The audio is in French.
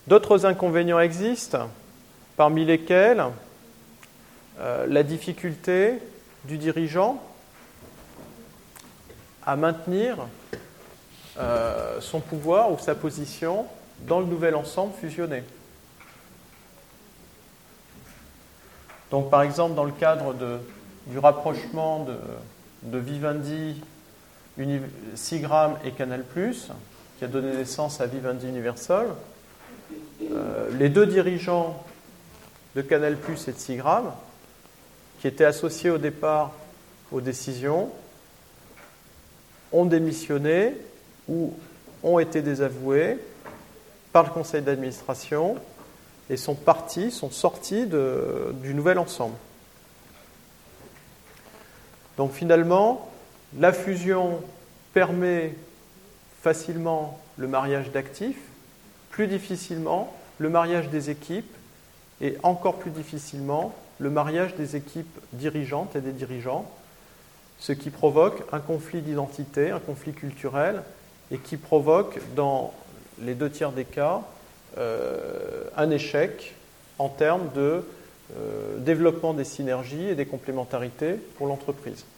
D'autres inconvénients existent, parmi lesquels la difficulté du dirigeant à maintenir son pouvoir ou sa position dans le nouvel ensemble fusionné. Donc, par exemple, dans le cadre du rapprochement de Vivendi, Seagram et Canal+, qui a donné naissance à Vivendi Universal, les deux dirigeants de Canal+ et de Seagram, qui étaient associés au départ aux décisions, ont démissionné ou ont été désavoués par le conseil d'administration et sont sortis du nouvel ensemble. Donc finalement, la fusion permet facilement le mariage d'actifs, plus difficilement le mariage des équipes et encore plus difficilement le mariage des équipes dirigeantes et des dirigeants, ce qui provoque un conflit d'identité, un conflit culturel et qui provoque dans les 2/3 des cas un échec en termes de développement des synergies et des complémentarités pour l'entreprise.